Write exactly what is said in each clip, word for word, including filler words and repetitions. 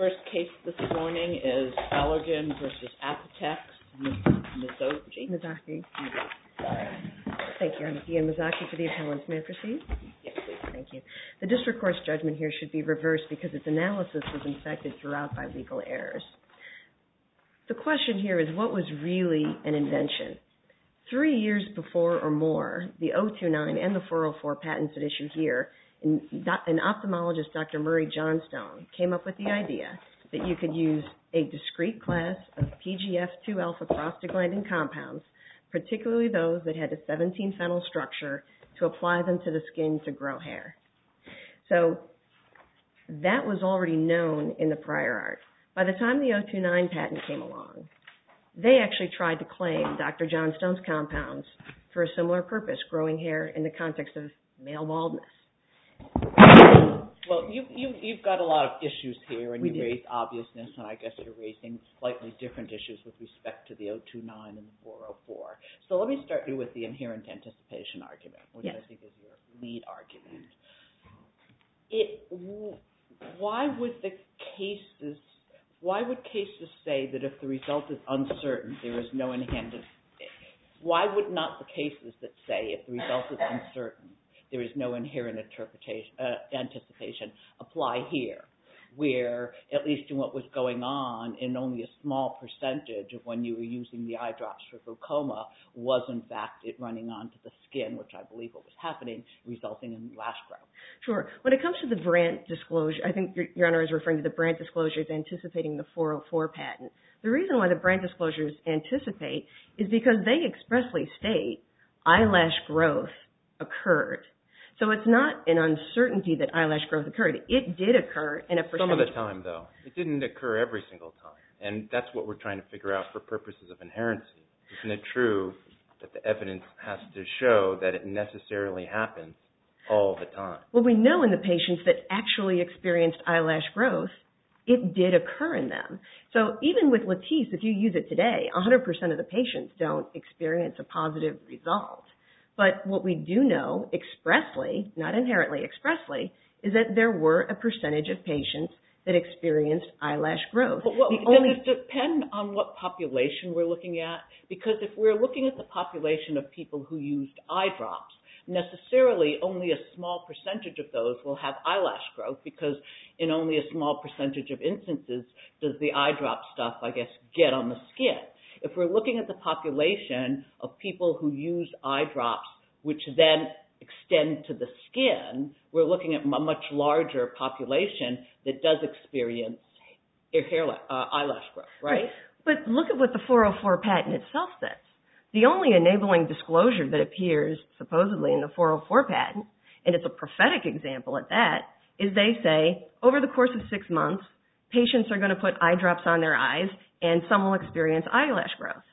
First case this morning is Allergan versus Apotex. Mizaki. Mizaki. Thank you. I'm Ian Mizaki for the appellants. May I proceed? Yes, please. Thank you. The district court's judgment here should be reversed because its analysis was infected throughout by legal errors. The question here is, what was really an invention? Three years before or more, the zero two nine and the four oh four patents at issue here, an ophthalmologist, Doctor Murray Johnstone, came up with the idea that you could use a discrete class of P G F two alpha prostaglandin compounds, particularly those that had a seventeen phenyl structure, to apply them to the skin to grow hair. So that was already known in the prior art. By the time the zero two nine patent came along, they actually tried to claim Doctor Johnstone's compounds for a similar purpose, growing hair in the context of male baldness. Well, you, you, you've got a lot of issues here, and We you do. raised obviousness, and I guess you're raising slightly different issues with respect to the zero two nine and the four oh four. So let me start you with the inherent anticipation argument, which Yes. I think is your lead argument. It, why would the cases, why would cases say that if the result is uncertain, there is no inherent? Why would not the cases that say if the result is uncertain, there is no inherent interpretation, uh, anticipation apply here, where, at least in what was going on, in only a small percentage of when you were using the eye drops for glaucoma, was in fact it running onto the skin, which I believe what was happening, resulting in lash growth. Sure. When it comes to the Brandt disclosure, I think Your, Your Honor is referring to the Brandt disclosures anticipating the four oh four patent. The reason why the Brandt disclosures anticipate is because they expressly state eyelash growth occurred. So it's not an uncertainty that eyelash growth occurred. It did occur in a percentage. Some of the time, though. It didn't occur every single time. And that's what we're trying to figure out for purposes of inherency. Isn't it true that the evidence has to show that it necessarily happens all the time? Well, we know in the patients that actually experienced eyelash growth, it did occur in them. So even with Latisse, if you use it today, one hundred percent of the patients don't experience a positive result. But what we do know expressly, not inherently, expressly, is that there were a percentage of patients that experienced eyelash growth. But what, the does only... it depend on what population we're looking at? Because if we're looking at the population of people who used eye drops, necessarily only a small percentage of those will have eyelash growth, because in only a small percentage of instances does the eye drop stuff, I guess, get on the skin. If we're looking at the population of people who use eye drops, which then extend to the skin, we're looking at a much larger population that does experience hair, uh, eyelash growth, right? But look at what the four oh four patent itself says. The only enabling disclosure that appears supposedly in the four oh four patent, and it's a prophetic example at that, is they say over the course of six months, patients are going to put eye drops on their eyes and some will experience eyelash growth.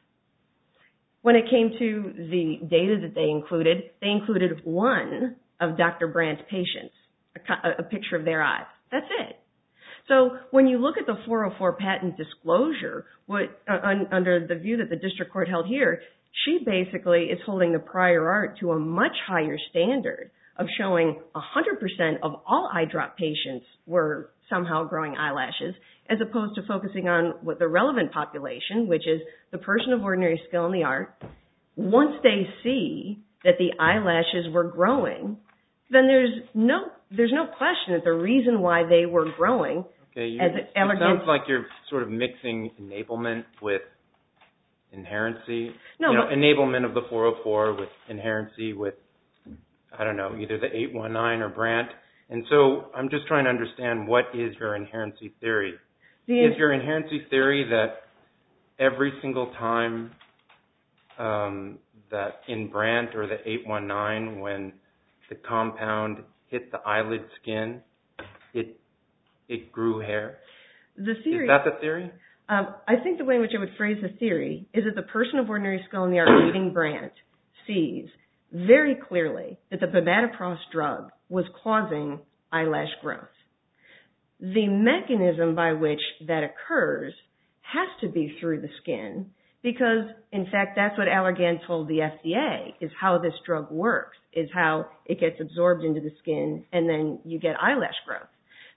When it came to the data that they included, they included one of Doctor Brandt's patients, a, a picture of their eyes. That's it. So when you look at the four oh four patent disclosure, what, uh, un, under the view that the district court held here, she basically is holding the prior art to a much higher standard of showing one hundred percent of all eye drop patients were somehow growing eyelashes, as opposed to focusing on what the relevant population, which is the person of ordinary skill in the art. Once they see that the eyelashes were growing, then there's no there's no question that the reason why they were growing. Okay, you, as it Allergan, sounds like you're sort of mixing enablement with inherency. No, you know, but, enablement of the four oh four with inherency with, I don't know, either the eight one nine or Brandt. And so I'm just trying to understand, what is your inherency theory? the, Is your inherency theory that every single time um, that in Brandt or the eight one nine, when the compound hit the eyelid skin, it it grew hair? the theory, is that the theory? Um, I think the way in which I would phrase the theory is that the person of ordinary skill in the art reading Brandt sees very clearly that the bimatoprost drug was causing eyelash growth. The mechanism by which that occurs has to be through the skin, because, in fact, that's what Allergan told the F D A, is how this drug works, is how it gets absorbed into the skin and then you get eyelash growth.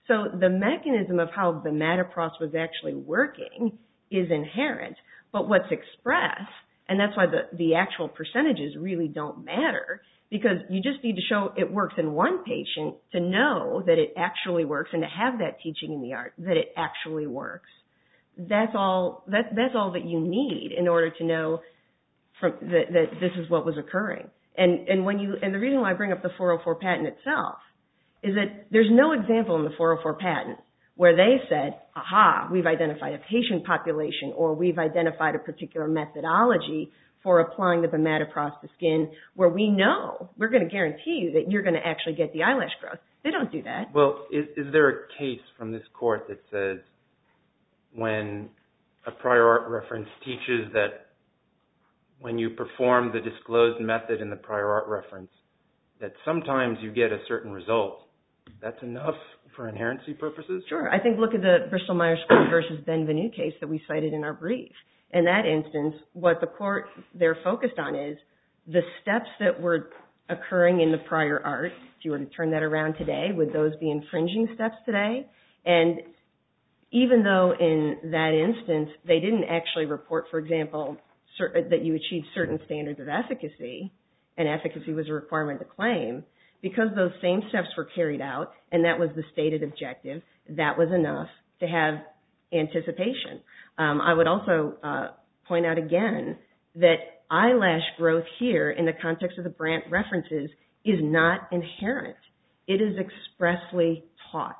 So the mechanism of how bimatoprost was actually working is inherent, but what's expressed, and that's why the, the actual percentages really don't matter, because you just need to show it works in one patient to know that it actually works and to have that teaching in the art that it actually works. That's all, that, that's all that you need in order to know from, that, that this is what was occurring. And, and, when you, and the reason why I bring up the four oh four patent itself is that there's no example in the four oh four patent where they said, aha, we've identified a patient population or we've identified a particular methodology for applying the bimatoprost to skin where we know, we're going to guarantee you that you're going to actually get the eyelash growth. They don't do that. Well, is, is there a case from this court that says when a prior art reference teaches that when you perform the disclosed method in the prior art reference, that sometimes you get a certain result, that's enough for inherency purposes? Sure. I think look at the Bristol-Myers Squibb versus Benvenue case that we cited in our brief. In that instance, what the court they're focused on is the steps that were occurring in the prior art. If you were to turn that around today, would those be infringing steps today? And even though in that instance they didn't actually report, for example, cert- that you achieved certain standards of efficacy, and efficacy was a requirement to claim, because those same steps were carried out and that was the stated objective, that was enough to have anticipation. Um, I would also uh, point out again that eyelash growth here in the context of the Brandt references is not inherent. It is expressly taught.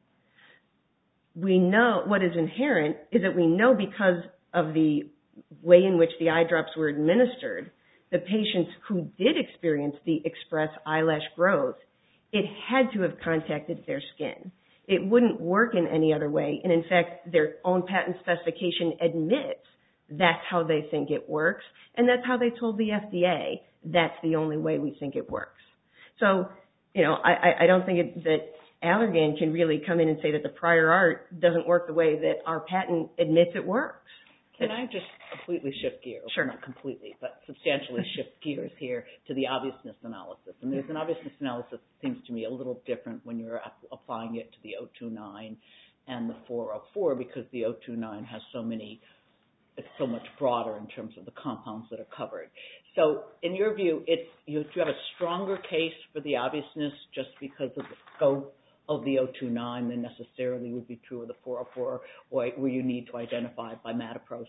We know what is inherent is that we know because of the way in which the eye drops were administered, the patients who did experience the express eyelash growth, it had to have contacted their skin. It wouldn't work in any other way. And in fact, their own patent specification admits that's how they think it works. And that's how they told the F D A that's the only way we think it works. So, you know, I, I don't think it, that Allergan can really come in and say that the prior art doesn't work the way that our patent admits it works. Can I just completely shift gears? Sure. Not completely, but substantially shift gears here to the obviousness analysis. And there's an obviousness analysis that seems to me a little different when you're applying it to the oh two nine and the four oh four, because the oh two nine has so many, it's so much broader in terms of the compounds that are covered. So in your view, it's, you, do you have a stronger case for the obviousness just because of the scope of the oh two nine than necessarily would be true of the four oh four, or where you need to identify bimatoprost?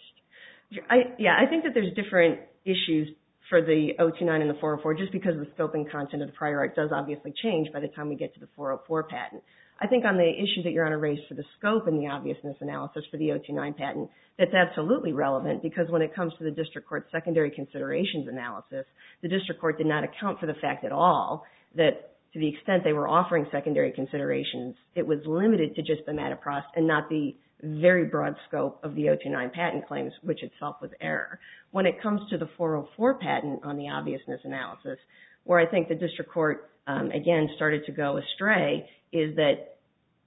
I, yeah, I think that there's different issues for the oh two nine and the four oh four just because the scope and content of the prior art does obviously change by the time we get to the four oh four patent. I think on the issue that you're on a raise for the scope and the obviousness analysis for the oh two nine patent, that's absolutely relevant because when it comes to the district court's secondary considerations analysis, the district court did not account for the fact at all that to the extent they were offering secondary considerations, it was limited to just bimatoprost and not the very broad scope of the oh two nine patent claims, which itself was error. When it comes to the four oh four patent on the obviousness analysis, where I think the district court, um, again, started to go astray, is that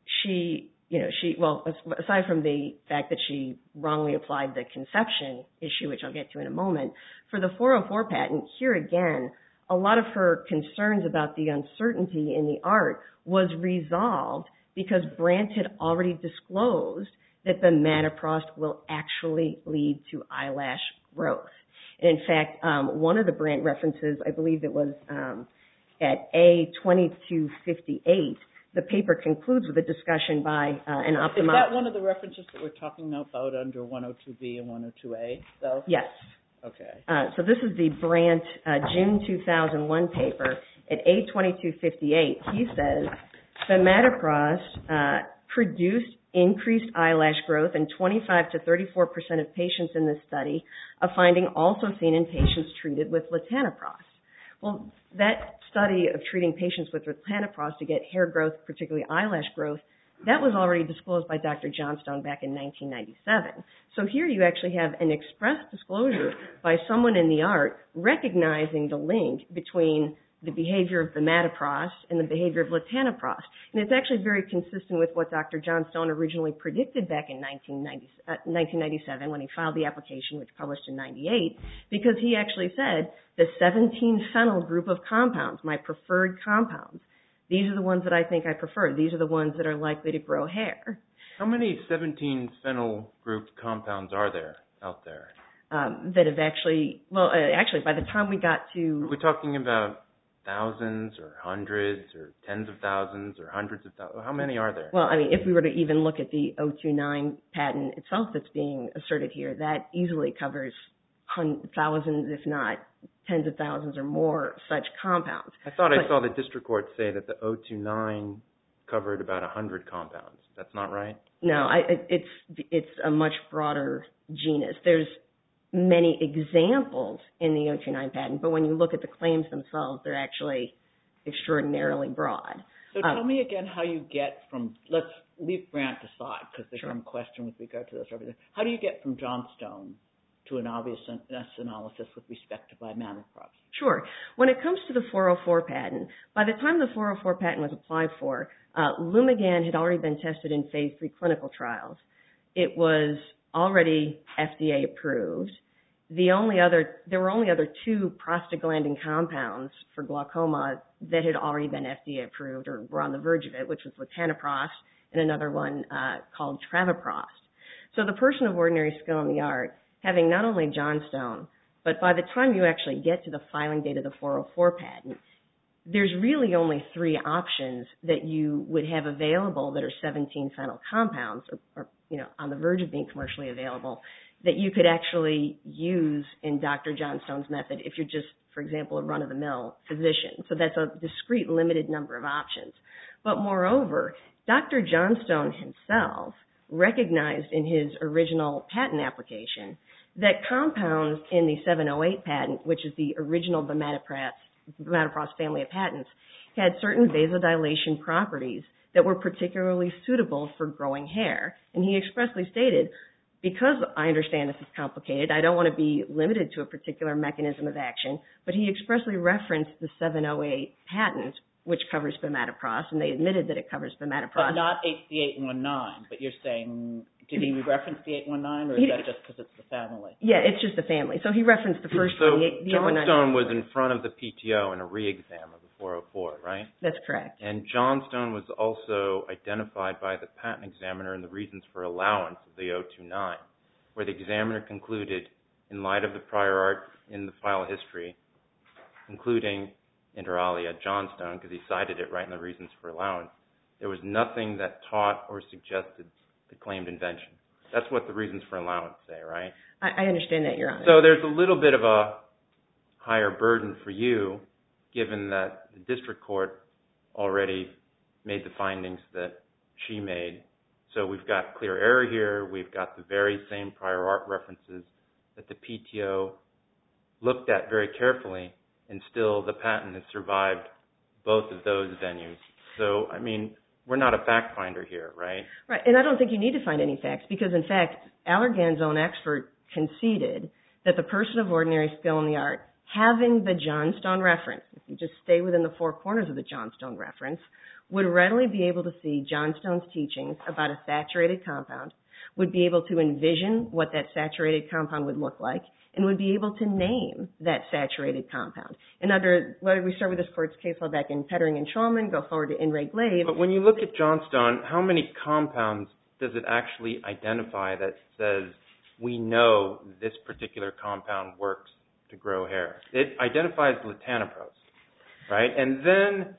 she, you know, she, well, aside from the fact that she wrongly applied the conception issue, which I'll get to in a moment, for the four oh four patent, here again, a lot of her concerns about the uncertainty in the art was resolved because Brandt had already disclosed that bimatoprost will actually lead to eyelash growth. And in fact, um, one of the Brandt references, I believe it was um, at A twenty-two fifty-eight, the paper concludes with a discussion by uh, an ophthalmologist. Is that one of the references that we're talking about under one oh two B and one oh two A? So? Yes. Okay. Uh, so this is the Brandt uh, June two thousand one paper. At A twenty-two fifty-eight, he says, bimatoprost uh, produced increased eyelash growth in twenty-five to thirty-four percent of patients in this study, a finding also seen in patients treated with latanoprost. Well, that study of treating patients with latanoprost to get hair growth, particularly eyelash growth, that was already disclosed by Doctor Johnstone back in nineteen ninety-seven. So here you actually have an express disclosure by someone in the art recognizing the link between the behavior of bimatoprost and the behavior of latanoprost. And it's actually very consistent with what Doctor Johnstone originally predicted back in nineteen ninety-seven when he filed the application, which published in ninety-eight, because he actually said the seventeen phenyl group of compounds, my preferred compounds, these are the ones that I think I prefer. These are the ones that are likely to grow hair. How many seventeen phenyl group compounds are there out there? Um, that have actually, well, uh, actually, by the time we got to... Are we talking about thousands or hundreds or tens of thousands or hundreds of thousands? How many are there? Well, I mean, if we were to even look at the oh two nine patent itself that's being asserted here, that easily covers hun- thousands, if not tens of thousands or more such compounds. I thought but, I saw the district court say that the oh two nine covered about one hundred compounds. That's not right? No, I, it, it's it's a much broader genus. There's many examples in the oh two nine patent, but when you look at the claims themselves, they're actually extraordinarily broad. So um, tell me again how you get from, let's leave Grant aside because there's sure. some question with regard to this. How do you get from Johnstone to an obvious analysis with respect to bimatoprost? Sure. When it comes to the four oh four patent, by the time the four oh four patent was applied for, uh, Lumigan had already been tested in phase three clinical trials. It was already F D A approved. The only other, there were only other two prostaglandin compounds for glaucoma that had already been F D A approved or were on the verge of it, which was latanoprost and another one uh, called travoprost. So the person of ordinary skill in the art, having not only Johnstone, but by the time you actually get to the filing date of the four oh four patent, there's really only three options that you would have available that are seventeen phenyl compounds or, or you know, on the verge of being commercially available that you could actually use in Doctor Johnstone's method if you're just, for example, a run-of-the-mill physician. So that's a discrete, limited number of options. But moreover, Doctor Johnstone himself recognized in his original patent application that compounds in the seven oh eight patent, which is the original bimatoprost, bimatoprost family of patents, had certain vasodilation properties that were particularly suitable for growing hair. And he expressly stated, because I understand this is complicated, I don't want to be limited to a particular mechanism of action, but he expressly referenced the seven oh eight patent, which covers bimatoprost, and they admitted that it covers bimatoprost. But not the eight one nine, but you're saying, did he reference the eight one nine, or is he, that just because it's the family? Yeah, it's just the family. So he referenced the first so one, the, the Johnstone was in front of the P T O in a re-exam of the four oh four, right? That's correct. And Johnstone was also identified by the patent examiner in the reasons for allowance of the oh two nine, where the examiner concluded, in light of the prior art in the file history, including inter alia Johnstone, because he cited it right in the reasons for allowance, there was nothing that taught or suggested the claimed invention. That's what the reasons for allowance say, right? I, I understand that, Your Honor. So there's a little bit of a higher burden for you, given that the district court already made the findings that she made. So we've got clear error here. We've got the very same prior art references that the P T O looked at very carefully, and still the patent has survived both of those venues. So, I mean, we're not a fact finder here, right? Right, and I don't think you need to find any facts because, in fact, Allergan's own expert conceded that the person of ordinary skill in the art, having the Johnstone reference, if you just stay within the four corners of the Johnstone reference, would readily be able to see Johnstone's teachings about a saturated compound, would be able to envision what that saturated compound would look like, and would be able to name that saturated compound. And under, whether we start with this court's case law back in Pettering and Shulman, go forward to In re Glaive. But when you look at Johnstone, how many compounds does it actually identify that says, we know this particular compound works to grow hair? It identifies latanoprost, right? And then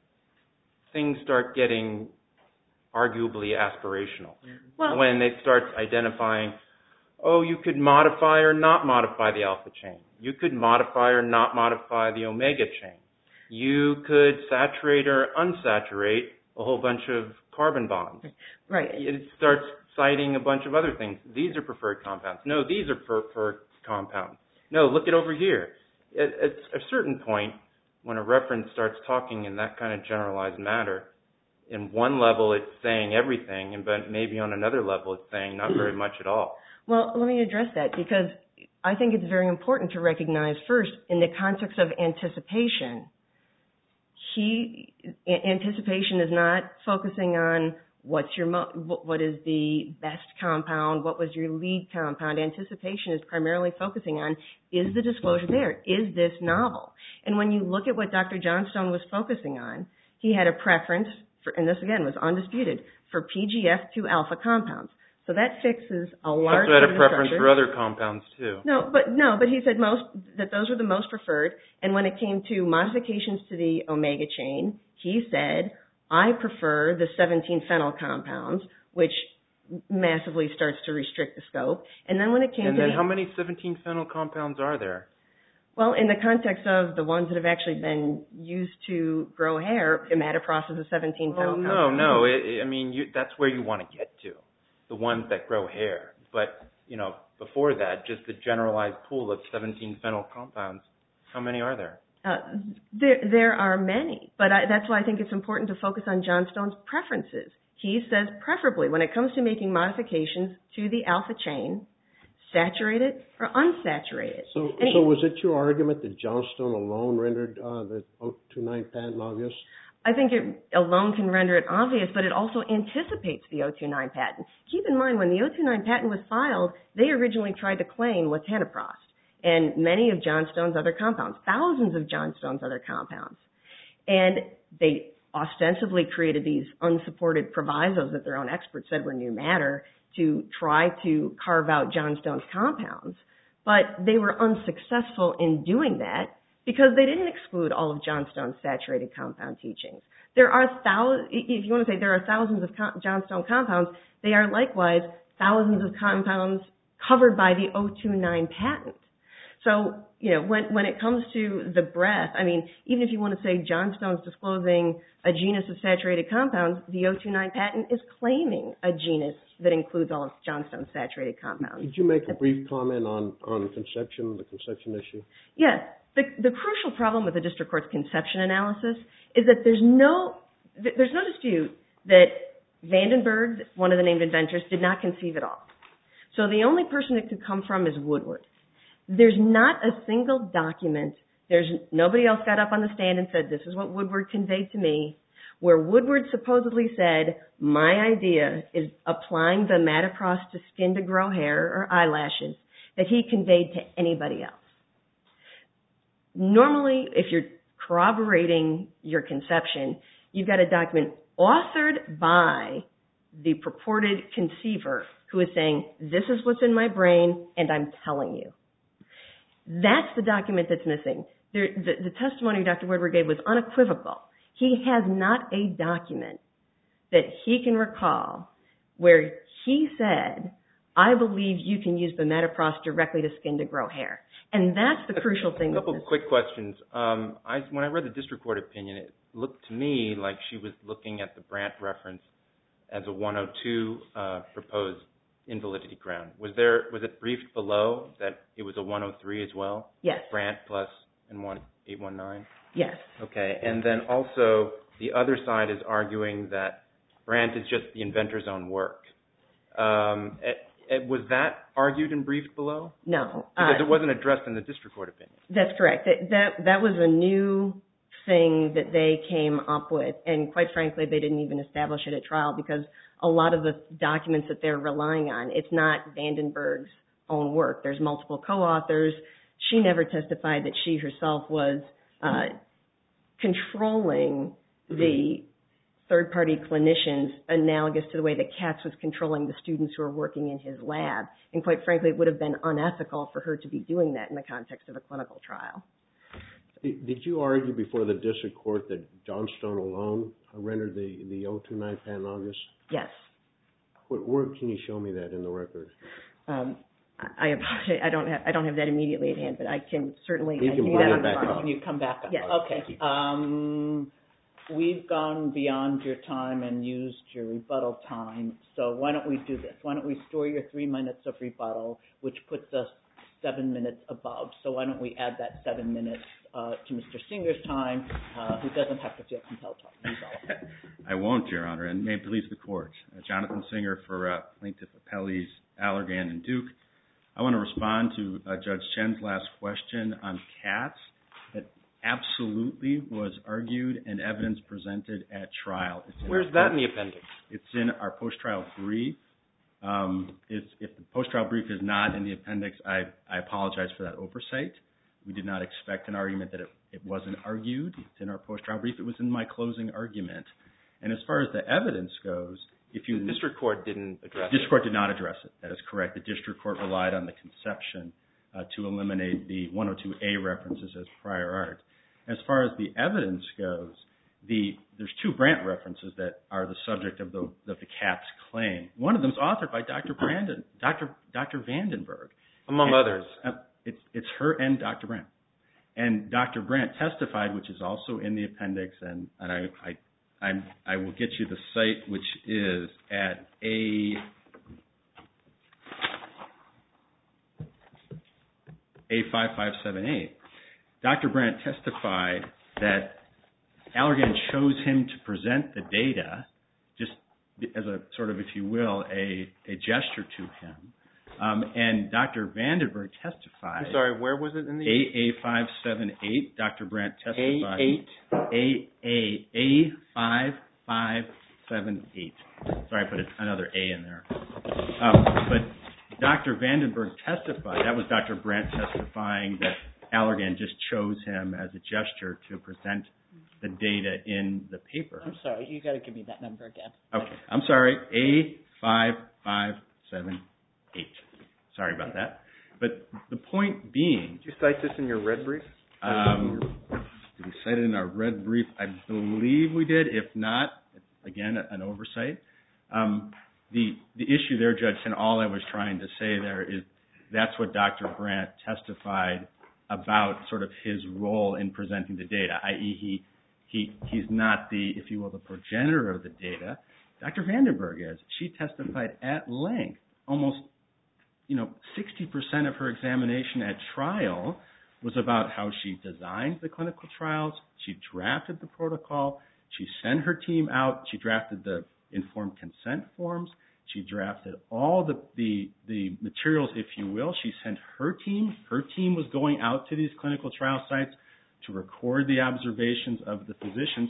things start getting arguably aspirational. Well, when it starts identifying, oh, you could modify or not modify the alpha chain. You could modify or not modify the omega chain. You could saturate or unsaturate a whole bunch of carbon bonds. Right. It starts citing a bunch of other things. These are preferred compounds. No, these are preferred compounds. No, look it over here. At, at a certain point, when a reference starts talking in that kind of generalized manner, in one level it's saying everything, and but maybe on another level it's saying not very much at all. Well, let me address that because I think it's very important to recognize first, in the context of anticipation, he, anticipation is not focusing on what's your, what is the best compound, what was your lead compound. Anticipation is primarily focusing on, is the disclosure there? Is this novel? And when you look at what Doctor Johnstone was focusing on, he had a preference, for, and this again was undisputed, for P G F two alpha compounds. So that fixes a large also had part a of the preference structure. for other compounds too. No, but no, but he said most that those were the most preferred. And when it came to modifications to the omega chain, he said, I prefer the seventeen phenyl compounds, which massively starts to restrict the scope. And then when it came and to then the, how many seventeen phenyl compounds are there? well, in the context of the ones that have actually been used to grow hair, imidacloprid is a seventeen phenyl Oh, no, compound. no. It, it, I mean, you, that's where you want to get to, the ones that grow hair. But, you know, before that, just the generalized pool of seventeen phenyl compounds, how many are there? Uh, there, there are many, but I, that's why I think it's important to focus on Johnstone's preferences. He says preferably, when it comes to making modifications to the alpha chain, saturated or unsaturated. So, And so he- was it your argument that Johnstone alone rendered uh, the oh two nine patent obvious? I think it alone can render it obvious, but it also anticipates the oh two nine patent. Keep in mind, when the oh two nine patent was filed, they originally tried to claim latanoprost and many of Johnstone's other compounds, thousands of Johnstone's other compounds. And they ostensibly created these unsupported provisos that their own experts said were new matter to try to carve out Johnstone's compounds. But they were unsuccessful in doing that because they didn't exclude all of Johnstone's saturated compound teachings. There are thousands, if you want to say there are thousands of Johnstone compounds, they are likewise thousands of compounds covered by the oh two nine patent. So, you know, when when it comes to the breadth, I mean, even if you want to say Johnstone's disclosing a genus of saturated compounds, the oh two nine patent is claiming a genus that includes all of Johnstone's saturated compounds. Did you make a brief comment on, on conception, the conception issue? Yes. The, the crucial problem with the district court's conception analysis is that there's no there's no dispute that Vandenberg, one of the named inventors, did not conceive at all. So the only person it could come from is Woodward. There's not a single document, there's nobody else got up on the stand and said, this is what Woodward conveyed to me, where Woodward supposedly said, my idea is applying the Mataprost to skin to grow hair or eyelashes, that he conveyed to anybody else. Normally, if you're corroborating your conception, you've got a document authored by the purported conceiver who is saying, this is what's in my brain and I'm telling you. That's the document that's missing. There, the, the testimony Doctor Woodward gave was unequivocal. He has not a document that he can recall where he said, I believe you can use the Mataprost directly to skin to grow hair. And that's the crucial thing. A couple that's quick questions. Um, I, when I read the district court opinion, it looked to me like she was looking at the Brandt reference as a one oh two uh, proposed invalidity ground. Was there was it briefed below that it was a one oh three as well? Yes. Brandt plus and one eight one nine? Yes. Okay. And then also the other side is arguing that Brandt is just the inventor's own work. Um, it, it, was that argued and briefed below? No. Because uh, it wasn't addressed in the district court opinion. That's correct. That, that that was a new thing that they came up with, and quite frankly, they didn't even establish it at trial because a lot of the documents that they're relying on, it's not Vandenberg's own work. There's multiple co-authors. She never testified that she herself was uh, controlling the third-party clinicians analogous to the way that Katz was controlling the students who were working in his lab. And quite frankly, it would have been unethical for her to be doing that in the context of a clinical trial. Did you argue before the district court that Johnstone alone rendered the, the oh two nine patent obvious? Yes. Where, where can you show me that in the record? Um, I apologize. I don't have I don't have that immediately at hand, but I can certainly You I can do bring that it on the back file. up. Can you come back up? Yes. Okay. Um, we've gone beyond your time and used your rebuttal time. So why don't we do this? Why don't we store your three minutes of rebuttal, which puts us seven minutes above. So why don't we add that seven minutes uh, to Mister Singer's time, uh, who doesn't have to feel compelled to use all of it. I won't, Your Honor, and may it please the Court. Uh, Jonathan Singer for uh, Plaintiff Appellees Allergan and Duke. I want to respond to uh, Judge Chen's last question on Katz. That absolutely was argued and evidence presented at trial. It's in Where's our that post- in the appendix? It's in our post-trial brief. Um, if, if the post-trial brief is not in the appendix, I, I apologize for that oversight. We did not expect an argument that it, it wasn't argued. It's in our post-trial brief. It was in my closing argument. And as far as the evidence goes, if you... The district court didn't address it. The district court did not address it. That is correct. The district court relied on the conception uh, to eliminate the one oh two A references as prior art. As far as the evidence goes, the there's two Brandt references that are the subject of the, of the Katz claim. One of them is authored by Doctor Brandon, Doctor Doctor Vandenberg. Among and, others. Uh, it's, it's her and Doctor Brandt. And Doctor Brandt testified, which is also in the appendix, and, and I, I I'm, I will get you the site, which is at A A five five seven eight. Doctor Brandt testified that Allergan chose him to present the data, just as a sort of, if you will, a, a gesture to him. Um, and Doctor Vandenberg testified. I'm sorry, where was it in the... A A five seven eight, Doctor Brandt testified. A eight? A A A five five seven eight. Sorry, I put another A in there. Um, but Doctor Vandenberg testified, that was Doctor Brandt testifying that Allergan just chose him as a gesture to present the data in the paper. I'm sorry, you got to give me that number again. Okay, I'm sorry, A five five seven eight. Sorry about that. But the point being... Did you cite this in your red brief? Um, did we cite it in our red brief? I believe we did. If not, again, an oversight. Um, the the issue there, Judge, and all I was trying to say there is that's what Doctor Brandt testified about, sort of his role in presenting the data, that is he, he he's not the, if you will, the progenitor of the data. Doctor Vandenberg is. She testified at length, almost, you know, sixty percent of her examination at trial was about how she designed the clinical trials, she drafted the protocol, she sent her team out, she drafted the informed consent forms, she drafted all the, the, the materials, if you will. She sent her team, her team was going out to these clinical trial sites to record the observations of the physicians,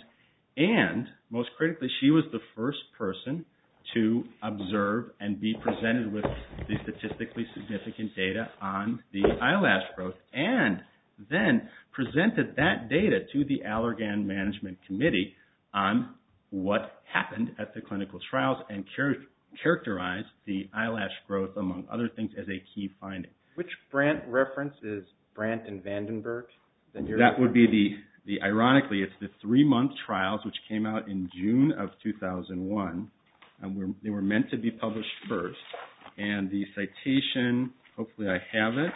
and most critically, she was the first person to observe and be presented with the statistically significant data on the eyelash growth, and then presented that data to the Allergan Management Committee on what happened at the clinical trials and char- characterized the eyelash growth, among other things, as a key finding. Which Brandt reference is Brandt and Vandenberg? That, you're that would be the, the, ironically, it's the three-month trials, which came out in June of two thousand one. And we're, they were meant to be published first. And the citation, hopefully I have it,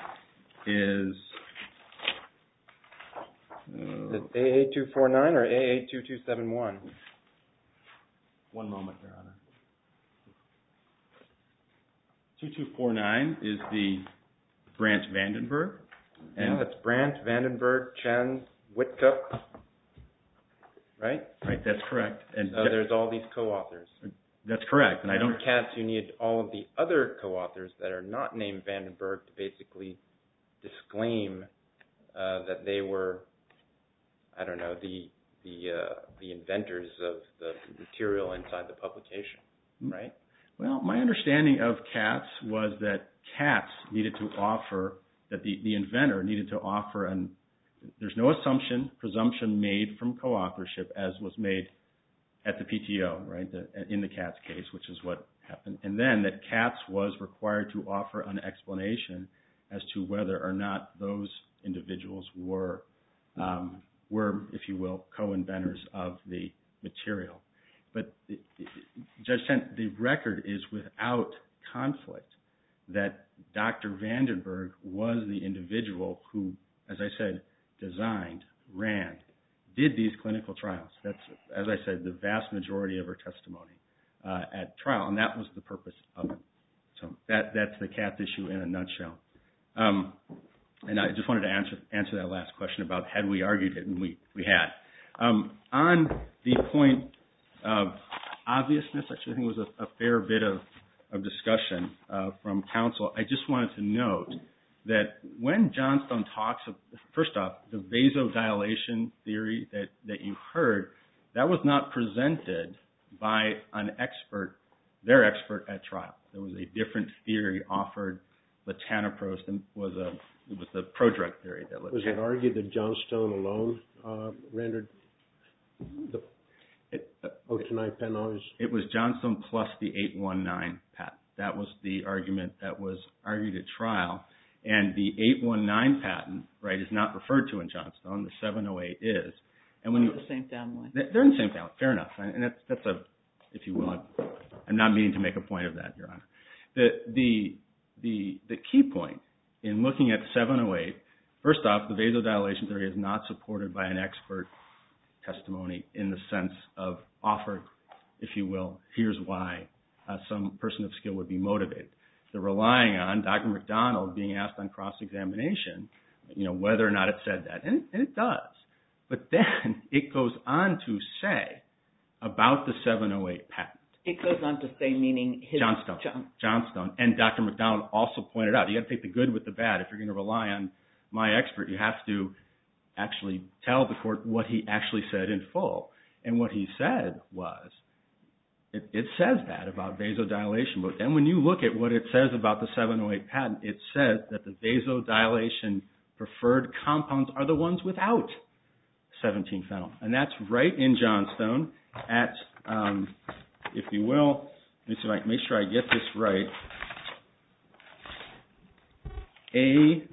is... Uh, is it A A two forty-nine or A A two two seven one? One moment, Your Honor. two two four nine is the Brandt Vandenberg. And yeah, that's Brandt, Vandenberg, Chen, Whitcup, right? Right, that's correct. And so there's all these co-authors. That's correct. And I don't... For Katz, you need all of the other co-authors that are not named Vandenberg to basically disclaim uh, that they were, I don't know, the the uh, the inventors of the material inside the publication, right? Well, my understanding of Katz was that Katz needed to offer, that the, the inventor needed to offer, and there's no assumption, presumption made from co-authorship as was made at the P T O, right, the, in the Katz case, which is what happened. And then that Katz was required to offer an explanation as to whether or not those individuals were, um, were, if you will, co-inventors of the material. But it, it, Judge Tent, the record is without conflict that Doctor Vandenberg was the individual who, as I said, designed, ran, did these clinical trials. That's, as I said, the vast majority of her testimony uh, at trial, and that was the purpose of it. So that that's the Katz issue in a nutshell. Um, and I just wanted to answer answer that last question about had we argued it, and we, we had. Um, on the point of obviousness, actually I think it was a, a fair bit of, of discussion uh, from counsel. I just wanted to note that when Johnstone talks of, first off, the vasodilation theory that, that you heard, that was not presented by an expert, their expert at trial. There was a different theory offered latanoprost was a it was the prodrug theory that was it argued that Johnstone alone uh, rendered the it, uh, oh two nine patent always? It was Johnstone plus the eight one nine patent. That was the argument that was argued at trial. And the eight one nine patent, right, is not referred to in Johnstone. The seven oh eight is. And when they're you, the same family. They're in the same family. Fair enough. And that's, that's a, if you will, I'm not meaning to make a point of that, Your Honor. The, the, the, the key point in looking at seven oh eight, first off, the vasodilation theory is not supported by an expert testimony in the sense of offered, if you will, here's why uh, some person of skill would be motivated. They're relying on Doctor McDonald being asked on cross-examination, you know, whether or not it said that. And, and it does. But then it goes on to say about the seven oh eight patent. It goes on to say, meaning his... Johnstone. John, Johnstone. And Doctor McDonald also pointed out, you got to take the good with the bad. If you're going to rely on my expert, you have to actually tell the court what he actually said in full. And what he said was, It, it says that about vasodilation, but then when you look at what it says about the seven oh eight patent, it says that the vasodilation preferred compounds are the ones without seventeen phenyl. And that's right in Johnstone at, um, if you will, let me see if I can make sure I get this right, A...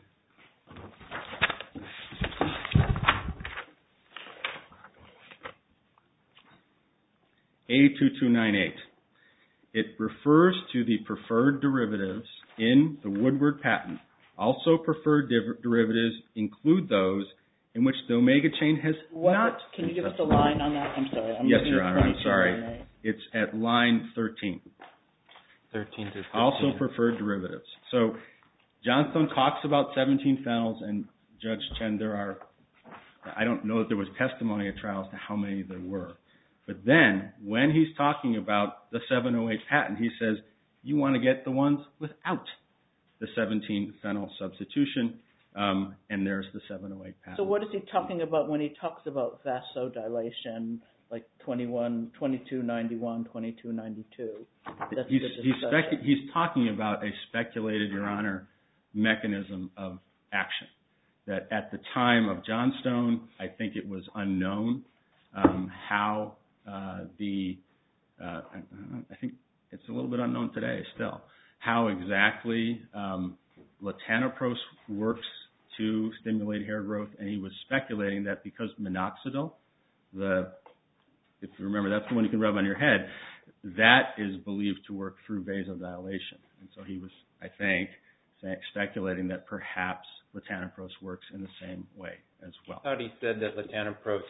A two two nine eight. It refers to the preferred derivatives in the Woodward patent. Also preferred div- derivatives include those in which the omega chain has what, not... Can you give us a line on that? I'm sorry. I'm yes, looking Your at Honor, I'm twenty-two sorry. ninety-eight. It's at line thirteen. thirteen to fifteen. Also preferred derivatives. So Johnstone talks about seventeen phenols, and Judge Chen, there are... I don't know if there was testimony at trial as to how many there were. But then, when he's talking about the seven oh eight patent, he says, you want to get the ones without the seventeen phenyl substitution, um, and there's the seven oh eight patent. So what is he talking about when he talks about vasodilation, like twenty-one, twenty-two ninety-one, twenty-two ninety-two? That's he's, the he's, discussion. spec- he's talking about a speculated, Your Honor, mechanism of action. That at the time of Johnstone, I think it was unknown um, how... Uh, the uh, I think it's a little bit unknown today still how exactly um, latanoprost works to stimulate hair growth, and he was speculating that because minoxidil, the if you remember that's the one you can rub on your head, that is believed to work through vasodilation, and so he was I think speculating that perhaps latanoprost works in the same way as well. I thought he said that latanoprost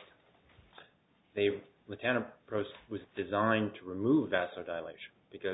they. Latanoprost was designed to remove vasodilation because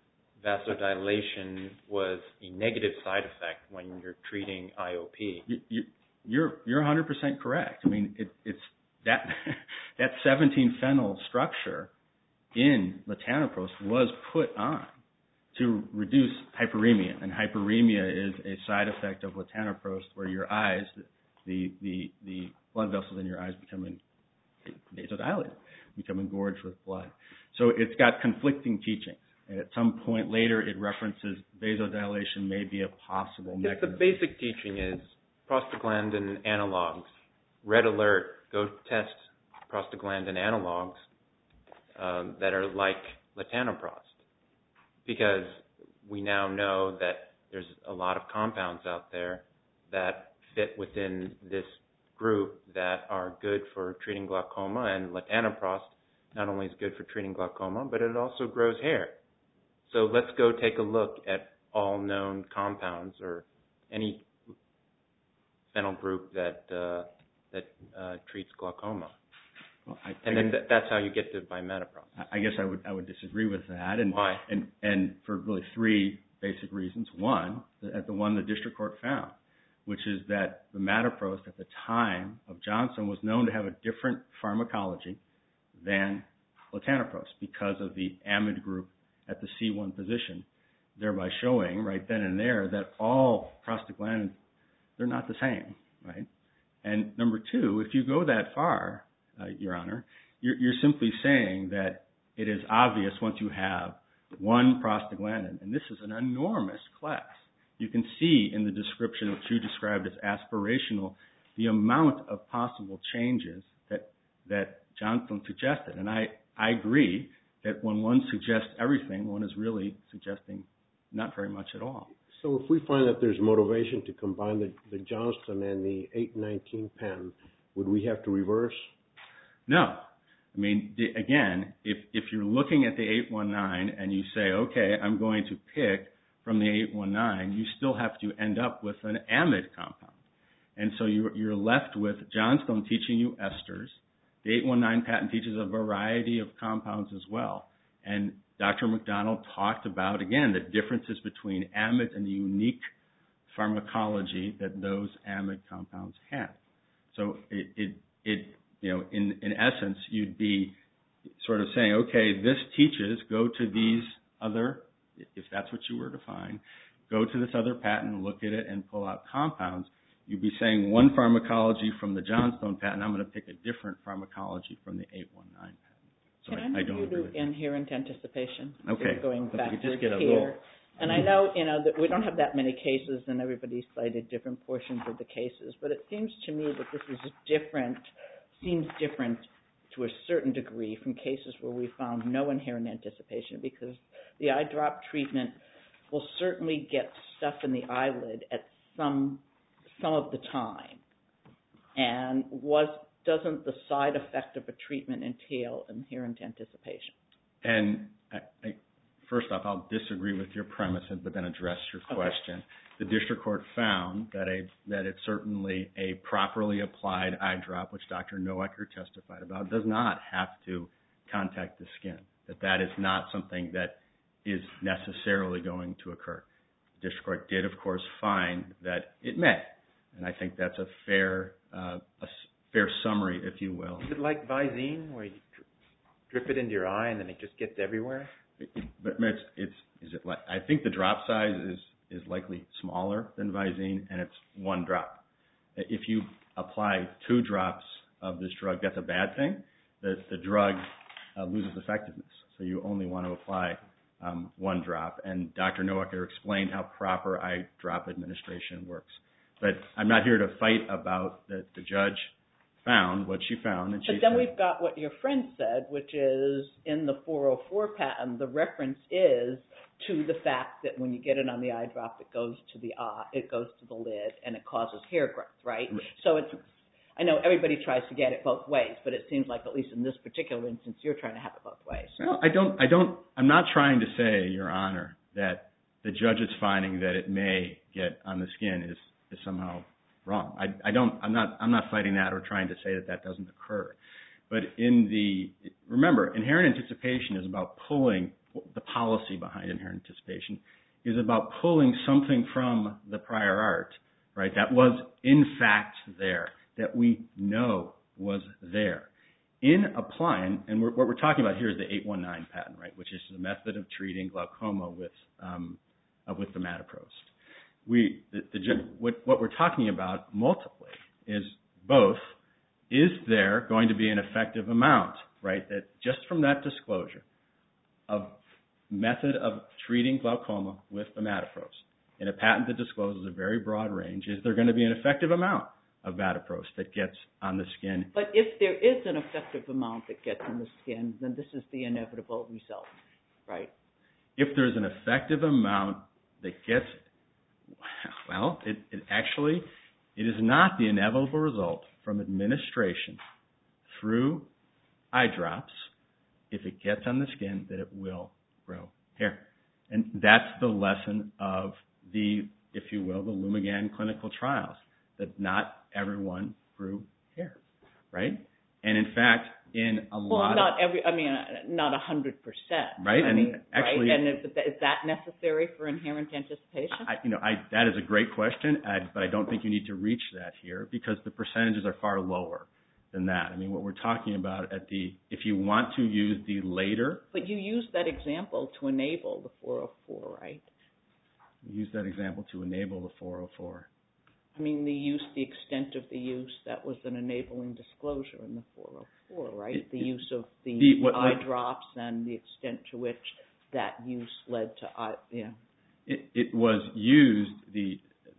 vasodilation was a negative side effect when you're treating I O P. You, you, you're you're one hundred percent correct. I mean, it, it's that that seventeen phenyl structure in latanoprost was put on to reduce hyperemia, and hyperemia is a side effect of latanoprost, where your eyes, the the the blood vessels in your eyes become vasodilated, become engorged with blood. So it's got conflicting teachings. And at some point later, it references vasodilation may be a possible Yes, mechanism. the basic teaching is prostaglandin analogs. Red alert, go test prostaglandin analogs um, that are like latanoprost. Because we now know that there's a lot of compounds out there that fit within this group that are good for treating glaucoma, and latanoprost not only is good for treating glaucoma, but it also grows hair. So let's go take a look at all known compounds or any phenyl group that uh, that uh, treats glaucoma. Well, I, and I then guess, th- that's how you get to bimetoprost. I guess I would I would disagree with that. And, Why? And and for really three basic reasons. One, at the one the district court found, which is that the bimetoprost at the time of Johnson was known to have a different pharmacology than latanoprost because of the amide group at the C one position, thereby showing right then and there that all prostaglandins, they're not the same, right? And number two, if you go that far, uh, Your Honor, you're, you're simply saying that it is obvious once you have one prostaglandin, and this is an enormous class. you can see in the description, which you described as aspirational, the amount of possible changes that that Johnstone suggested. And I, I agree that when one suggests everything, one is really suggesting not very much at all. So if we find that there's motivation to combine the, the Johnston and the eight nineteen patent, would we have to reverse? No. I mean, the, again, if, if you're looking at the eight one nine and you say, okay, I'm going to pick from the eight one nine, you still have to end up with an amide compound. And so you're, you're left with Johnstone teaching you esters. The eight one nine patent teaches a variety of compounds as well. And Doctor McDonald talked about, again, the differences between amides and the unique pharmacology that those amide compounds have. So it, it, it you know, in, in essence, you'd be sort of saying, okay, this teaches, go to these other, if that's what you were to find, go to this other patent, look at it, and pull out compounds. You'd be saying one pharmacology from the Johnstone patent, I'm going to pick a different pharmacology from the eight one nine patent. So Can I, I, I move don't you agree to with that. inherent anticipation? Okay. So we're going If we backwards could just get a here. little- And I know, you know, that we don't have that many cases, and everybody cited different portions of the cases, but it seems to me that this is different, seems different to a certain degree from cases where we found no inherent anticipation, because the eye drop treatment will certainly get stuff in the eyelid at some some of the time. And was doesn't the side effect of a treatment entail inherent anticipation? And I, I, first off, I'll disagree with your premise, but then address your question. Okay. The district court found that a that it's certainly a properly applied eye drop, which Doctor Noecker testified about, does not have to contact the skin. That that is not something that is necessarily going to occur. The district court did, of course, find that it may, and I think that's a fair uh, a fair summary, if you will. Is it like Visine, where you drip it into your eye and then it just gets everywhere? It, but it's, it's is it like I think the drop size is is likely smaller than Visine, and it's one drop. If you apply two drops of this drug, that's a bad thing. The the drug uh, loses effectiveness, so you only want to apply um, one drop. And Doctor Noecker explained how proper eye drop administration works. But I'm not here to fight about that. The judge found what she found, and she. But then said, we've got what your friend said, which is in the four oh four patent, the reference is to the fact that when you get it on the eye drop, it goes to the eye, it goes to the lid, and it causes hair growth, right? right? So it's. I know everybody tries to get it both ways, but it seems like at least in this particular instance, you're trying to have it both ways. Well, I don't. I don't. I'm not trying to say, Your Honor, that the judge's finding that it may get on the skin is is somehow wrong. I, I don't. I'm not. I'm not fighting that or trying to say that that doesn't occur. But in the remember, inherent anticipation is about pulling the policy behind inherent anticipation is about pulling something from the prior art, right? That was in fact there, that we know was there. In applying, and we're, what we're talking about here is the eight one nine patent, right, which is the method of treating glaucoma with um, uh, with bimatoprost. We, the, the, what, what we're talking about multiply is both, is there going to be an effective amount, right, that just from that disclosure of method of treating glaucoma with bimatoprost, in a patent that discloses a very broad range, is there going to be an effective amount of bimatoprost that gets on the skin? But if there is an effective amount that gets on the skin, then this is the inevitable result, right? If there's an effective amount that gets, well, it, it actually, it is not the inevitable result from administration through eye drops, if it gets on the skin, that it will grow hair. And that's the lesson of the, if you will, the Lumigan clinical trials, that not everyone grew hair, right? And in fact, in a well, lot not of... every, I mean, not a hundred percent. Right, I and mean, actually... Right? And is, is that necessary for inherent anticipation? I, you know, I, that is a great question, I, but I don't think you need to reach that here because the percentages are far lower than that. I mean, what we're talking about at the, if you want to use the later... But you used that example to enable the four oh four, right? Use that example to enable the four oh four. I mean, the use, the extent of the use, that was an enabling disclosure in the four oh four, right? It, the it, use of the, the what, eye what, drops and the extent to which that use led to eye, yeah. It, it was used, the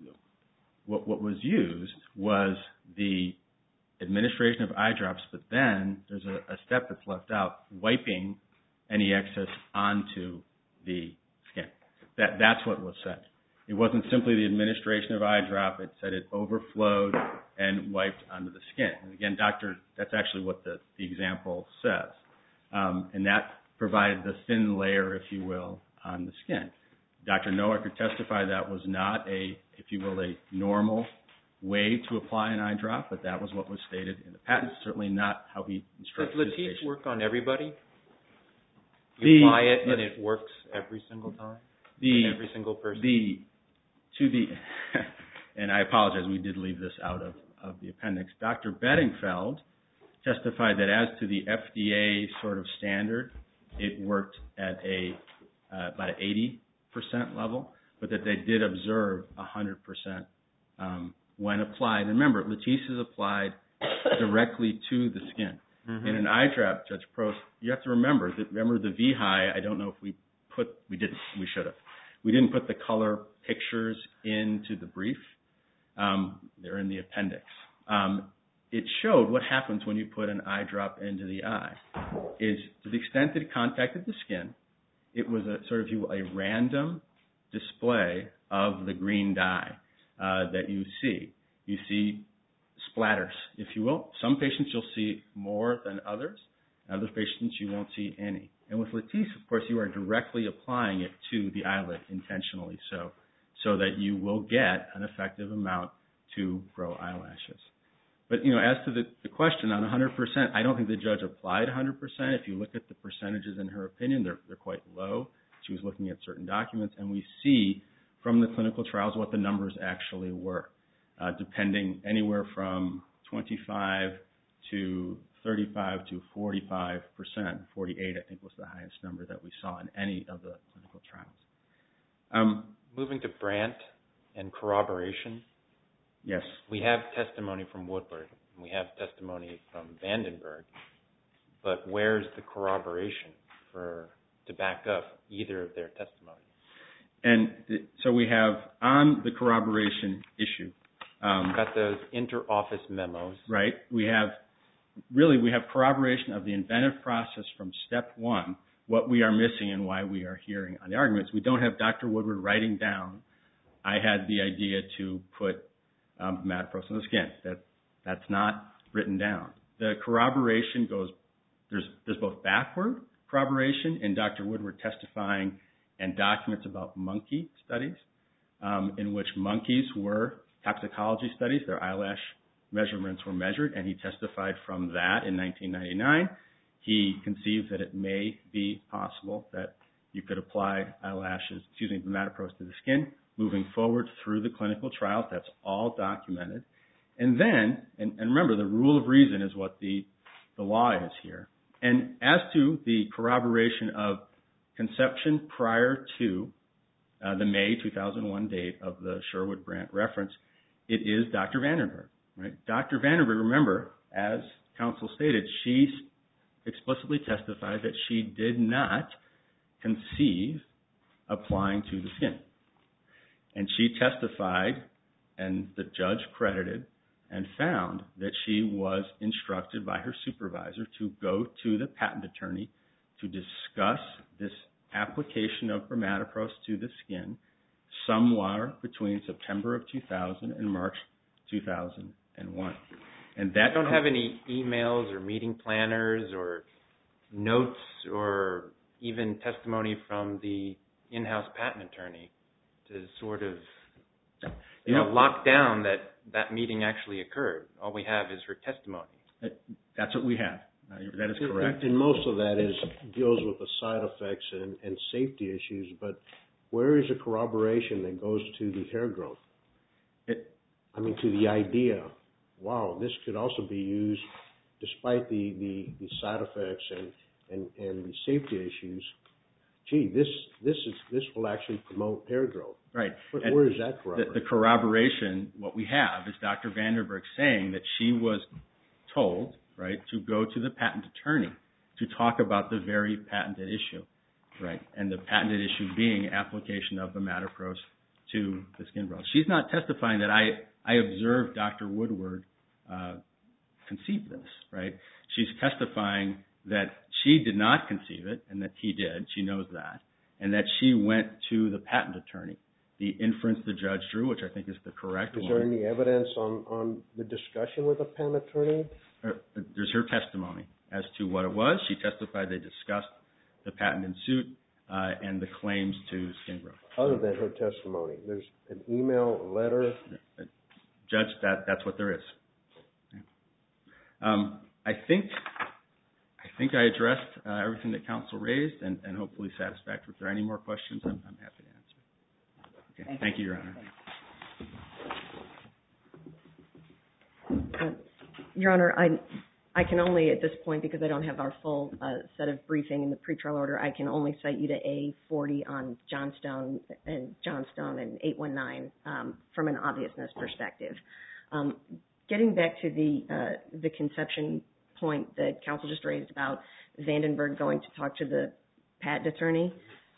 what, what was used was the administration of eye drops, but then there's a, a step that's left out, wiping any excess onto the skin. That, that's what was said. It wasn't simply the administration of eye drop. It said it overflowed and wiped onto the skin. And again, doctor, that's actually what the, the example says. Um, and that provided the thin layer, if you will, on the skin. Doctor Nowacki testified that was not a, if you will, a normal way to apply an eye drop, but that was what was stated in the patent. Certainly not how he instructed his patient. Does Latisse work on everybody? You The, apply it and it works every single time? The, every single person? The, to the, and I apologize, we did leave this out of, of the appendix. Doctor Bedingfeld testified that as to the F D A sort of standard, it worked at a uh, about an eighty percent level, but that they did observe one hundred percent um, when applied. And remember, Latisse is applied directly to the skin. Mm-hmm. In an eye drop, Judge Prost, you have to remember that, remember the V H I, I don't know if we put, we didn't, we should have. We didn't put the color pictures into the brief. Um, they're in the appendix. Um, it showed what happens when you put an eye drop into the eye. Is to the extent that it contacted the skin, it was a sort of a random display of the green dye uh, that you see. You see splatters, if you will. Some patients you'll see more than others. Other patients you won't see any. And with Latisse, of course, you are directly applying it to the eyelid intentionally so, so that you will get an effective amount to grow eyelashes. But, you know, as to the, the question on one hundred percent, I don't think the judge applied one hundred percent. If you look at the percentages in her opinion, they're, they're quite low. She was looking at certain documents, and we see from the clinical trials what the numbers actually were, uh, depending anywhere from twenty-five to thirty-five to forty-five percent. forty-eight, I think, was the highest number that we saw in any of the clinical trials. Um, Moving to Brandt and corroboration. Yes. We have testimony from Woodward, and we have testimony from Vandenberg, but where's the corroboration for to back up either of their testimonies? And so we have on the corroboration issue. Um, We've got those inter-office memos. Right. We have, really, we have corroboration of the inventive process from step one, what we are missing and why we are hearing on the arguments. We don't have Doctor Woodward writing down, I had the idea to put um, Matapros on the skin. That, that's not written down. The corroboration goes, there's, there's both backward corroboration in Doctor Woodward testifying and documents about monkey studies um, in which monkeys were toxicology studies. Their eyelash measurements were measured, and he testified from that in nineteen ninety-nine. He conceived that it may be possible that you could apply eyelashes, excuse me, Matapros to the skin. Moving forward through the clinical trials, that's all documented. And then, and, and remember, the rule of reason is what the, the law is here. And as to the corroboration of conception prior to uh, the May two thousand one date of the Sherwood-Brandt reference, it is Doctor Vandenberg. Right? Doctor Vandenberg, remember, as counsel stated, she explicitly testified that she did not conceive applying to the skin. And she testified, and the judge credited and found that she was instructed by her supervisor to go to the patent attorney to discuss this application of Matapros to the skin somewhere between September of two thousand and March two thousand one. And that I don't have any emails or meeting planners or notes or even testimony from the in-house patent attorney to sort of you know, lock down that that meeting actually occurred. All we have is her testimony. That's what we have. Uh, that is correct. And, and most of that is deals with the side effects and, and safety issues, but where is the corroboration that goes to the hair growth? It, I mean, to the idea, wow, this could also be used despite the, the, the side effects and, and, and the safety issues. Gee, this this is this will actually promote hair growth. Right. Where, where is that corroboration? The, the corroboration, what we have is Doctor Vandenberg saying that she was told, right, to go to the patent attorney to talk about the very patented issue. right? And the patented issue being application of the Matterpros to the skin growth. She's not testifying that I, I observed Doctor Woodward uh, conceive this, right? She's testifying that she did not conceive it and that he did. She knows that. And that she went to the patent attorney. The inference the judge drew, which I think is the correct is one. there any evidence on, on the discussion with the patent attorney? There's her testimony as to what it was. She testified they discussed the patent in suit uh, and the claims to skin growth. Other than her testimony, there's an email, a letter? Judge, that that's what there is. Um, I think I think I addressed uh, everything that counsel raised and, and hopefully satisfactory. If there are any more questions, I'm, I'm happy to answer. Okay. Thank, Thank you, Your Honor. Uh, Your Honor, I I can only at this point, because I don't have our full uh, set of briefing in the pretrial order, I can only cite you to A forty on Johnstone and Johnstone and eight one nine um, from an obviousness perspective. Um, getting back to the uh, the conception point that counsel just raised about Vandenberg going to talk to the patent attorney,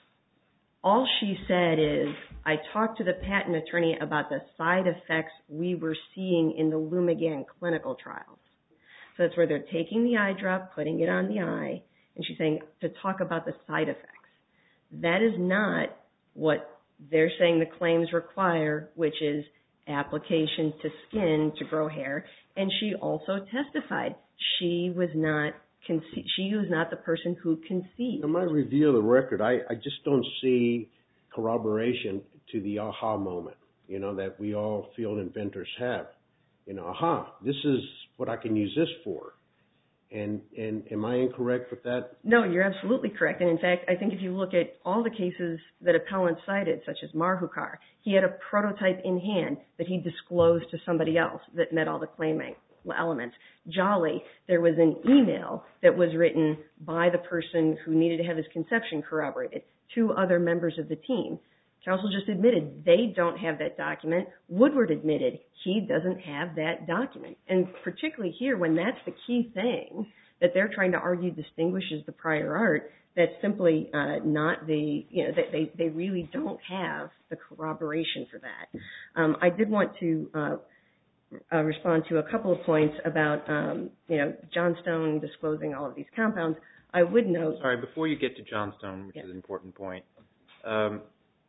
all she said is, I talked to the patent attorney about the side effects we were seeing in the Lumigan clinical trials. So that's where they're taking the eye drop, putting it on the eye, and she's saying to talk about the side effects. That is not what they're saying the claims require, which is application to skin to grow hair. And she also testified she was not conce- she was not the person who conceived. In my review of the record, I, I just don't see corroboration to the aha moment, you know, that we all field inventors have. You know, aha, this is what I can use this for. And and am I incorrect with that? No, you're absolutely correct. And in fact, I think if you look at all the cases that appellants cited, such as Marhukar, he had a prototype in hand that he disclosed to somebody else that met all the claiming elements. Jolly, there was an email that was written by the person who needed to have his conception corroborated to other members of the team. Counsel just admitted they don't have that document. Woodward admitted he doesn't have that document. And particularly here, when that's the key thing that they're trying to argue distinguishes the prior art, that's simply uh, not the, you know, they, they really don't have the corroboration for that. Um, I did want to uh, uh, respond to a couple of points about, um, you know, Johnstone disclosing all of these compounds. I would note... Sorry, before you get to Johnstone, which yeah. is an important point, um,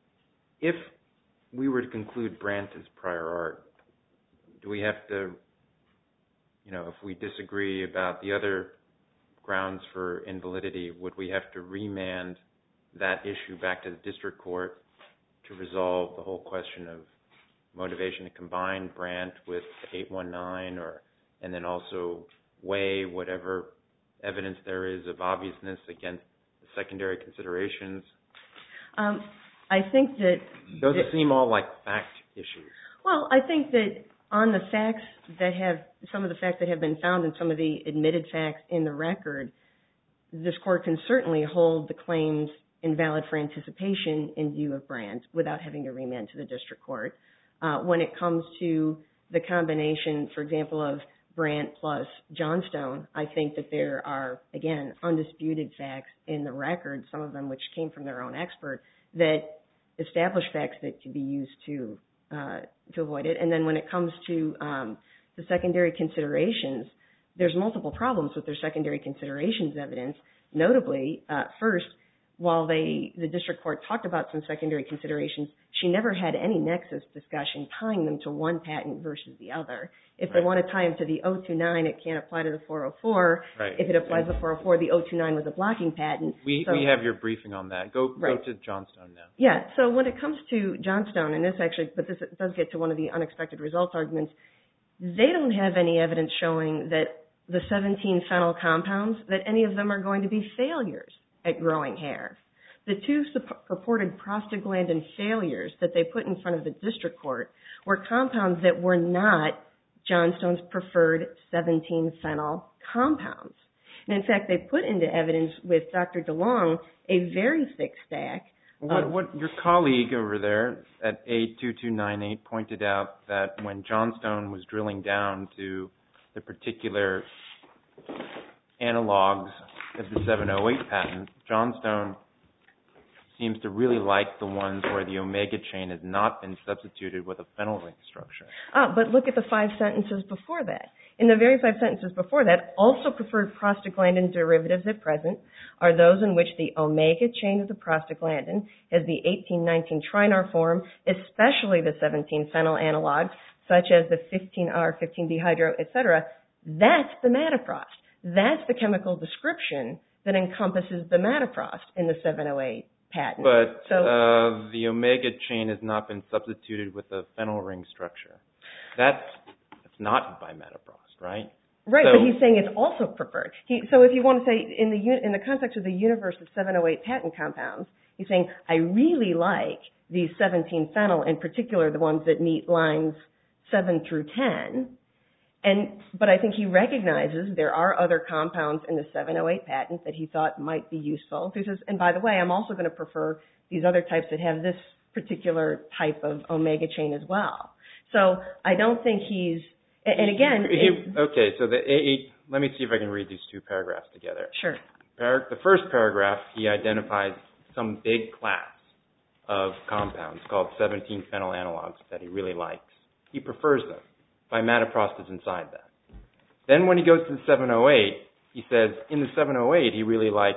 if we were to conclude Brandt as prior art, do we have to, you know, if we disagree about the other grounds for invalidity, would we have to remand that issue back to the district court to resolve the whole question of motivation to combine Brandt with eight one nine, or and then also weigh whatever evidence there is of obviousness against the secondary considerations? Um, I think that... Those that, seem all like fact issues. Well, I think that on the facts that have, some of the facts that have been found and some of the admitted facts in the record, this court can certainly hold the claims invalid for anticipation in view of Brandt without having to remand to the district court. Uh, when it comes to the combination, for example, of Brandt plus Johnstone, I think that there are, again, undisputed facts in the record, some of them which came from their own expert, that establish facts that can be used to uh, to avoid it. And then when it comes to um, the secondary considerations, there's multiple problems with their secondary considerations evidence. Notably, uh, first, while they the district court talked about some secondary considerations, she never had any nexus discussion tying them to one patent versus the other. If right. they want to tie them to the oh two nine, it can't apply to the four oh four. Right. If it applies to the four oh four, the oh two nine was a blocking patent. We so, we have your briefing on that. Go, right. go to Johnstone now. Yeah, so when it comes to Johnstone, and this actually, but this does get to one of the unexpected results arguments, they don't have any evidence showing that the seventeen phenyl compounds, that any of them are going to be failures at growing hair. The two sup- purported prostaglandin failures that they put in front of the district court were compounds that were not Johnstone's preferred seventeen phenyl compounds. And in fact, they put into evidence with Doctor DeLong a very thick stack. What, of, what your colleague over there at A two two nine eight pointed out that when Johnstone was drilling down to the particular analogs of the seven oh eight patent, Johnstone seems to really like the ones where the omega chain has not been substituted with a phenyl ring structure. Ah, but look at the five sentences before that. In the very five sentences before that, also preferred prostaglandin derivatives at present are those in which the omega chain of the prostaglandin has the eighteen nineteen trinar form, especially the seventeen phenyl analogs, such as the fifteen R, fifteen D hydro, et cetera. That's bimatoprost. That's the chemical description that encompasses bimatoprost in the seven oh eight patent. But so, uh, the omega chain has not been substituted with a phenyl ring structure. That's, that's not bimatoprost, right? Right, so, but he's saying it's also preferred. He, so if you want to say, in the in the context of the universe of seven oh eight patent compounds, he's saying, I really like these seventeen phenyl, in particular the ones that meet lines seven through ten. And, but I think he recognizes there are other compounds in the seven oh eight patent that he thought might be useful. So he says, and by the way, I'm also going to prefer these other types that have this particular type of omega chain as well. So I don't think he's, and again... He, he, okay, so the eight, let me see if I can read these two paragraphs together. Sure. Par- the first paragraph, he identifies some big class of compounds called seventeen phenyl analogs that he really likes. He prefers them. Bimatoprost is inside that. Then when he goes to the seven oh eight, he says in the seven oh eight he really likes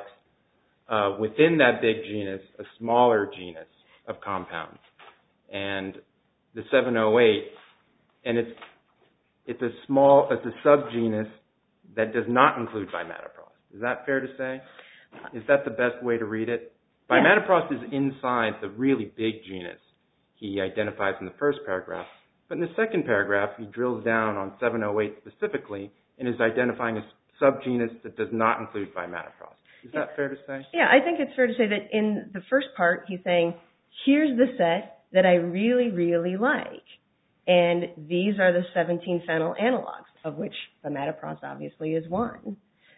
uh, within that big genus a smaller genus of compounds. And the seven oh eight, and it's it's a small, it's a subgenus that does not include bimatoprost. Is that fair to say? Is that the best way to read it? Yeah. Bimatoprost is inside the really big genus he identifies in the first paragraph. But in the second paragraph, he drills down on seven oh eight specifically and is identifying a subgenus that does not include bimatoprost. Is that yeah. fair to say? Yeah, I think it's fair to say that in the first part, he's saying, here's the set that I really, really like. And these are the seventeen phenyl analogs, of which bimatoprost obviously is one.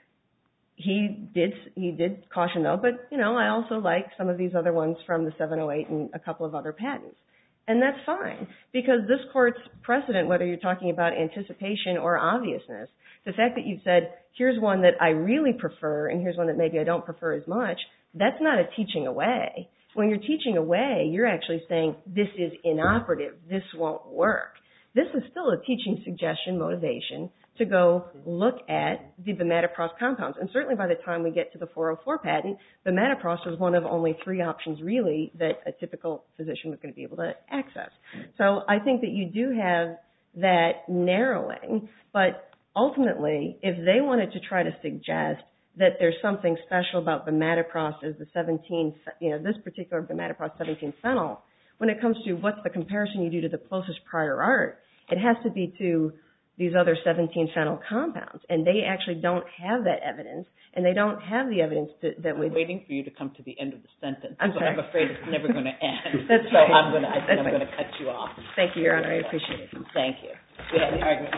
He did he did caution though, but you know, I also like some of these other ones from the seven oh eight and a couple of other patents. And that's fine, because this court's precedent, whether you're talking about anticipation or obviousness, the fact that you've said, here's one that I really prefer and here's one that maybe I don't prefer as much, that's not a teaching away. When you're teaching away, you're actually saying, this is inoperative, this won't work. This is still a teaching suggestion, motivation, to go look at the bimatoprost compounds. And certainly by the time we get to the four oh four patent, bimatoprost was one of only three options really that a typical physician was going to be able to access. So I think that you do have that narrowing, but ultimately, if they wanted to try to suggest that there's something special about bimatoprost as the seventeen, you know, this particular bimatoprost seventeen phenyl, when it comes to what's the comparison you do to the closest prior art, it has to be to these other seventeen phenyl compounds, and they actually don't have that evidence, and they don't have the evidence to, that would... I'm waiting for you to come to the end of the sentence. I'm sorry. I'm afraid it's never going to end. That's so right. I'm going to, I think That's I'm right. going to cut you off. Thank you, Your Honor. I appreciate it. Thank you. We had the argument.